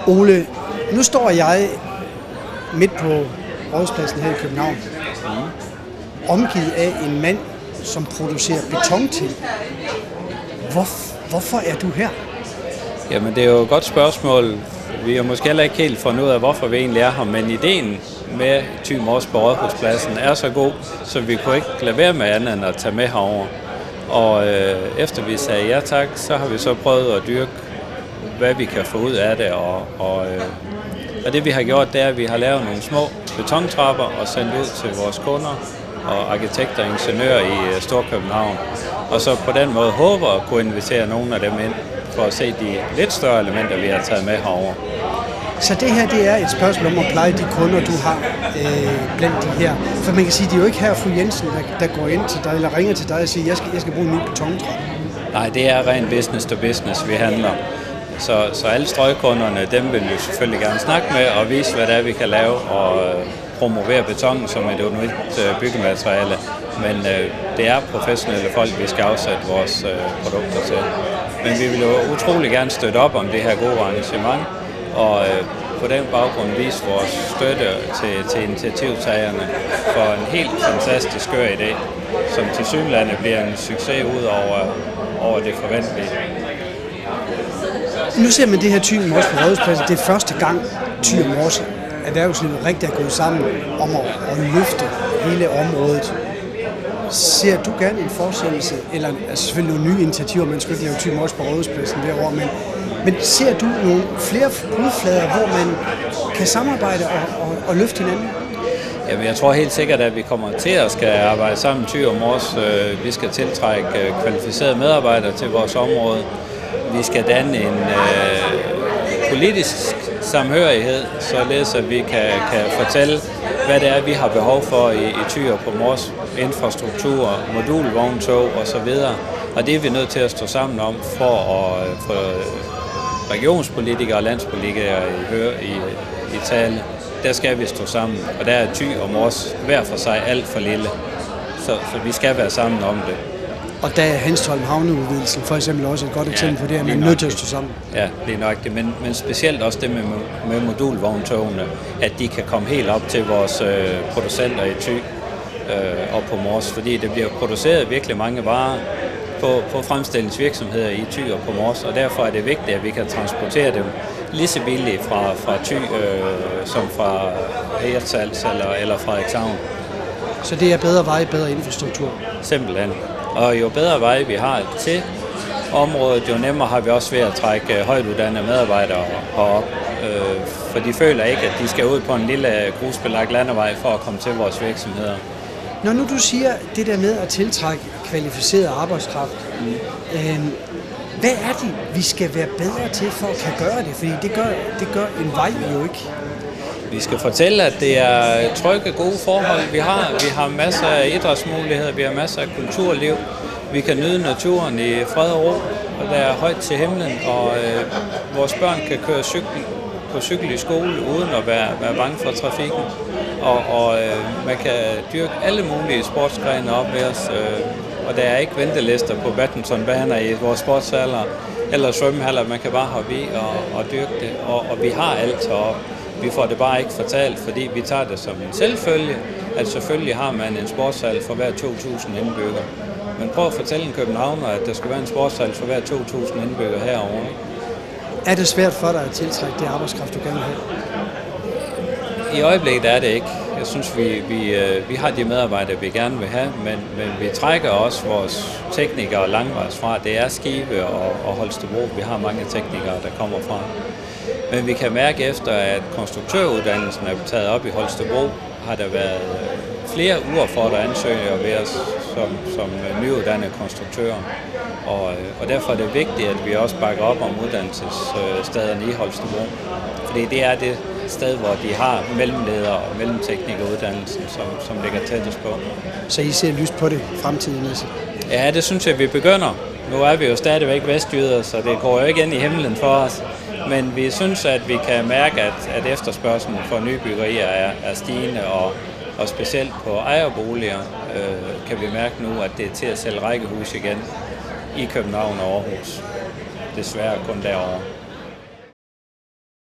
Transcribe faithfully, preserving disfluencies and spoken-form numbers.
Ole, nu står jeg midt på Rådhuspladsen her i København, omgivet af en mand, som producerer betonting. Hvor, hvorfor er du her? Jamen, det er jo et godt spørgsmål. Vi har måske heller ikke helt fundet ud af, hvorfor vi egentlig er her, men ideen med Thy Mors på Rådhuspladsen er så god, så vi kunne ikke lade være med andet end at tage med herover. Og øh, efter vi sagde ja tak, så har vi så prøvet at dyrke, hvad vi kan få ud af det. Og, og, øh, og det vi har gjort, det er, at vi har lavet nogle små betontrapper og sendt ud til vores kunder og arkitekter og ingeniører i uh, Storkøbenhavn. Og så på den måde håber at kunne invitere nogle af dem ind for at se de lidt større elementer, vi har taget med herover. Så det her, det er et spørgsmål om at pleje de kunder, du har øh, blandt de her. For man kan sige, det er jo ikke her fru Jensen, der, der går ind til dig eller ringer til dig og siger, jeg skal, jeg skal bruge en ny betontrappe. Nej, det er ren business to business, vi handler. Så, så alle strøgkunderne, dem vil vi selvfølgelig gerne snakke med og vise, hvad det er, vi kan lave og øh, promovere betongen som et unikt øh, byggemateriale. Men øh, det er professionelle folk, vi skal afsætte vores øh, produkter til. Men vi vil jo utrolig gerne støtte op om det her gode arrangement, og øh, på den baggrund vise vores støtte til, til initiativtagerne for en helt fantastisk skør idé, som tilsyneladende bliver en succes ud over, over det forventelige. Nu ser man det her Thy Mors på Rådhuspladsen. Det er første gang, Thy Mors erhvervslivet rigtig er gået sammen om at, at løfte hele området. Ser du gerne en fortsættelse, eller altså selvfølgelig nogle nye initiativer, man skal ikke lave Thy Mors på Rådhuspladsen hver år, men, men ser du nogle flere brudflader, hvor man kan samarbejde og, og, og løfte hinanden? Jamen, jeg tror helt sikkert, at vi kommer til at skal arbejde sammen Thy og Mors. Vi skal tiltrække kvalificerede medarbejdere til vores område. Vi skal danne en øh, politisk samhørighed, således at vi kan, kan fortælle, hvad det er, vi har behov for i, i Thy og på Mors infrastruktur, modulvogntog osv. Og det er vi nødt til at stå sammen om for at få regionspolitikere og landspolitikere i, høre, i, i tale. Der skal vi stå sammen, og der er Thy og Mors hver for sig alt for lille, så, så vi skal være sammen om det. Og der er Hanstholm havneudvidelsen for eksempel også et godt eksempel ja, på det, at man er nødt til at stå sammen. Ja, det er nok det, men, men specielt også det med, med modulvogntogene, at de kan komme helt op til vores øh, producenter i Thy øh, og på Mors, fordi det bliver produceret virkelig mange varer på, på fremstillingsvirksomheder i Thy og på Mors, og derfor er det vigtigt, at vi kan transportere dem lige så billigt fra, fra Thy øh, som fra Hirtshals eller, eller Frederikshavn. Så det er bedre veje, bedre infrastruktur? Simpelthen. Og jo bedre veje vi har til området, jo nemmere har vi også ved at trække højtuddannede medarbejdere herop. Øh, for de føler ikke, at de skal ud på en lille grusbelagt landevej for at komme til vores virksomheder. Når nu du siger det der med at tiltrække kvalificeret arbejdskraft, mm. øh, hvad er det, vi skal være bedre til for at kan gøre det? Fordi det gør, det gør en vej jo ikke. Vi skal fortælle, at det er trygge, gode forhold, vi har. Vi har masser af idrætsmuligheder, vi har masser af kulturliv. Vi kan nyde naturen i fred og ro, og der er højt til himlen, og øh, vores børn kan køre cykel, på cykel i skole uden at være, være bange for trafikken. Og, og øh, man kan dyrke alle mulige sportsgrene op ved os, øh, og der er ikke ventelister på badmintonbaner i vores sportshaller eller svømmehaller. Man kan bare hoppe i og, og dyrke det, og, og vi har alt heroppe. Vi får det bare ikke fortalt, fordi vi tager det som en selvfølge, at selvfølgelig har man en sportshal for hver to tusind indbyggere. Men prøv at fortælle en københavner, at der skal være en sportshal for hver to tusind indbyggere herovre. Er det svært for dig at tiltrække det arbejdskraft, du gerne vil have? I øjeblikket er det ikke. Jeg synes, vi, vi, vi har de medarbejdere, vi gerne vil have, men, men vi trækker også vores teknikere langvejs fra. Det er Skive og, og Holstebro. Vi har mange teknikere, der kommer fra. Men vi kan mærke efter, at konstruktøruddannelsen er taget op i Holstebro, har der været flere uerfordrede ansøgere ved os som, som nyuddannede konstruktører. Og, og derfor er det vigtigt, at vi også bakker op om uddannelsesstederne i Holstebro. Fordi det er det sted, hvor de har mellemledere og mellemteknikeruddannelsen, som, som ligger tættest på. Så I ser lyst på det fremtiden? Ja, det synes jeg, vi begynder. Nu er vi jo stadigvæk vestjyder, så det går jo ikke ind i himlen for os. Men vi synes, at vi kan mærke, at, at efterspørgselen for nye byggerier er, er stigende, og, og specielt på ejerboliger øh, kan vi mærke nu, at det er til at sælge rækkehus igen i København og Aarhus. Desværre kun derovre.